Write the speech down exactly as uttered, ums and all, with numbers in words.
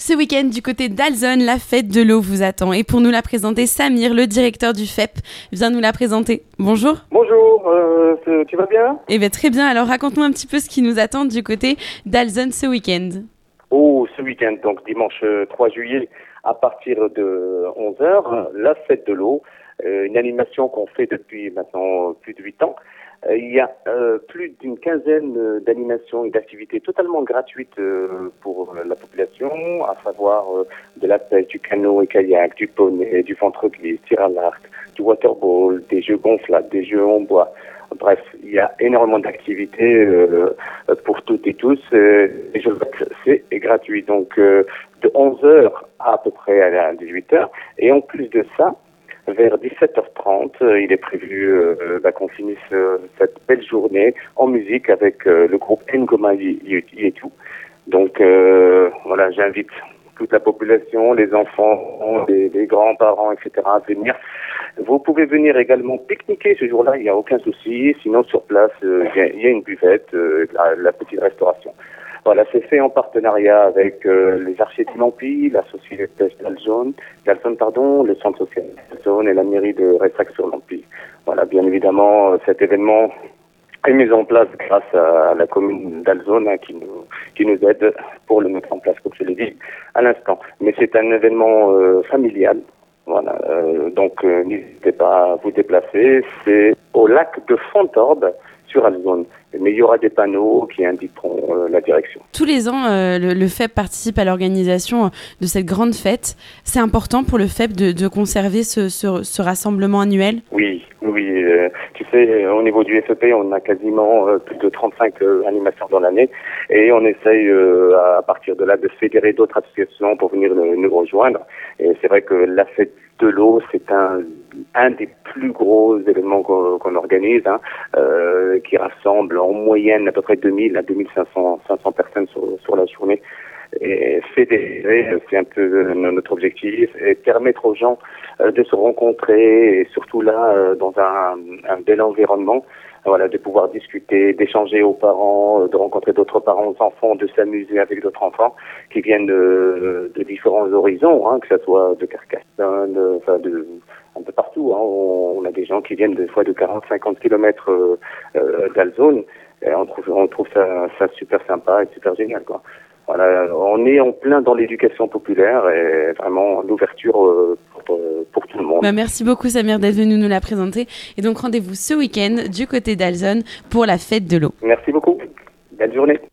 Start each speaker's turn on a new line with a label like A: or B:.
A: Ce week-end, du côté d'Alzon, la fête de l'eau vous attend. Et pour nous la présenter, Samir, le directeur du F E P, vient nous la présenter. Bonjour.
B: Bonjour, euh, tu vas bien?
A: Eh bien très bien, alors raconte-nous un petit peu ce qui nous attend du côté d'Alzon ce week-end.
B: Oh, ce week-end, donc dimanche trois juillet, à partir de onze heures, la fête de l'eau, euh, une animation qu'on fait depuis maintenant plus de huit ans. Euh, il y a euh, plus d'une quinzaine euh, d'animations et d'activités totalement gratuites euh, pour euh, la population, à savoir euh, de la pêche, du canot et kayak, du poney, du ventre-glisse, tir à l'arc, du waterball, des jeux gonflables, des jeux en bois. Bref, il y a énormément d'activités euh, pour toutes et tous. Euh, et je vois que c'est gratuit. Donc, euh, de onze heures à à peu près à dix-huit heures. Et en plus de ça, vers dix-sept heures trente, euh, il est prévu euh, bah, qu'on finisse euh, cette belle journée en musique avec euh, le groupe Ngoma Yetu. Donc, euh, voilà, j'invite toute la population, les enfants, les, les grands-parents, et cetera à venir. Vous pouvez venir également pique-niquer ce jour-là, il n'y a aucun souci. Sinon, sur place, euh, il y, a, il y a une buvette, euh, la, la petite restauration. Voilà, c'est fait en partenariat avec euh, les Archers de l'Empire, la société de pêche d'Alzon, d'Alzon, pardon, le centre social d'Alzon et la mairie de Ressac-sur-l'Empire. Voilà, bien évidemment, cet événement est mis en place grâce à la commune d'Alzon hein, qui nous qui nous aide pour le mettre en place, comme je l'ai dit à l'instant. Mais c'est un événement euh, familial. Voilà, euh, donc euh, n'hésitez pas à vous déplacer. C'est au lac de Fontorbe sur Alzon. Mais il y aura des panneaux qui indiqueront euh, la direction.
A: Tous les ans, euh, le, le F E P participe à l'organisation de cette grande fête. C'est important pour le F E P de, de conserver ce, ce, ce rassemblement annuel?
B: Oui, oui. Euh, tu sais, au niveau du F E P, on a quasiment euh, plus de trente-cinq euh, animations dans l'année. Et on essaye, euh, à partir de là, de fédérer d'autres associations pour venir nous, nous rejoindre. Et c'est vrai que la fête de l'eau, c'est un, un des plus gros événements qu'on, qu'on organise, hein, euh, qui rassemble en moyenne à peu près deux mille à deux mille cinq cents personnes sur, sur la journée. Et fédérer, c'est un peu notre objectif, et permettre aux gens euh, de se rencontrer, et surtout là, euh, dans un, un bel environnement, voilà, de pouvoir discuter, d'échanger aux parents, de rencontrer d'autres parents, aux enfants, de s'amuser avec d'autres enfants qui viennent de, de différents horizons, hein, que ce soit de Carcassonne, de, enfin de un peu partout. Hein. On, on a des gens qui viennent des fois de quarante à cinquante kilomètres euh, euh, d'Alzon, et on trouve, on trouve ça, ça super sympa et super génial, quoi. Voilà, on est en plein dans l'éducation populaire et vraiment l'ouverture euh, pour, pour tout le monde.
A: Bah merci beaucoup Samir d'être venu nous la présenter. Et donc rendez-vous ce week-end du côté d'Alzon pour la fête de l'eau.
B: Merci beaucoup. Belle journée.